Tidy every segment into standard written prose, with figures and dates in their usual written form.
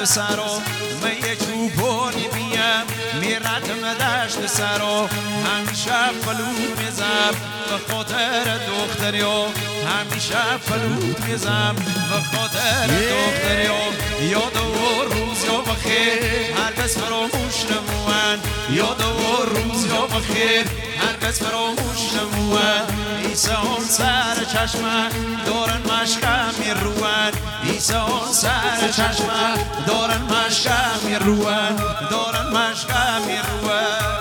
دشت سرو می چوبونی بیم میردم دشت سرو همیشه فلوت میزم به خاطر دختریو همیشه فلوت میزم به خاطر دختریو یاد و روز یا بخیر هرگز فراموش نمون یاد و روز یا بخیر هرگز فراموش نمون ایسا اون سر چشمه دارن مشکم میروان ایسا اون سر چشمه دارن مشکم میروان دارن مشکم میروان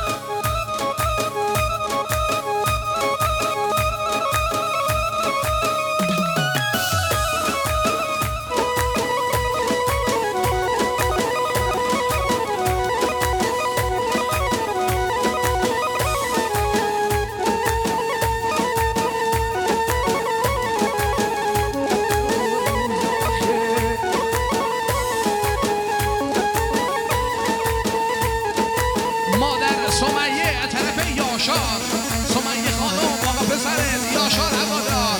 سمیه خانم آقا پسر یاشار هوادار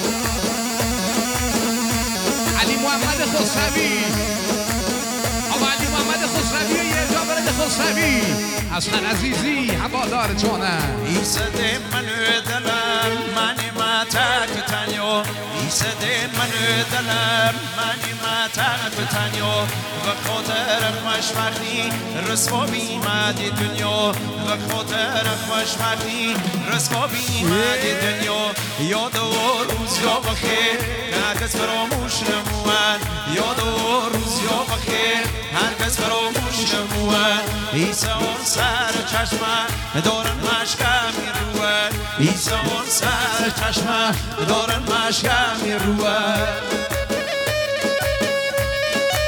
علی محمد خسروی آقا علی محمد خسروی و یه جا برد خسروی حسن عزیزی هوادار جانم ایسده منو دلم منی ما تک تنیو ایسده منو دلم منی ما تک تنیو و خاطر خوشبختی رسوا بیمدی دنیا و خاطر خوشبختی رسوا بیمدی دنیا یاد و روز یا بخیر هرگز فراموش نمون یاد و روز یا بخیر هرگز فراموش نمون ایسا اون سر چشمه دارن مشکم میرون ایسا اون سر چشمه دارن مشکم میرون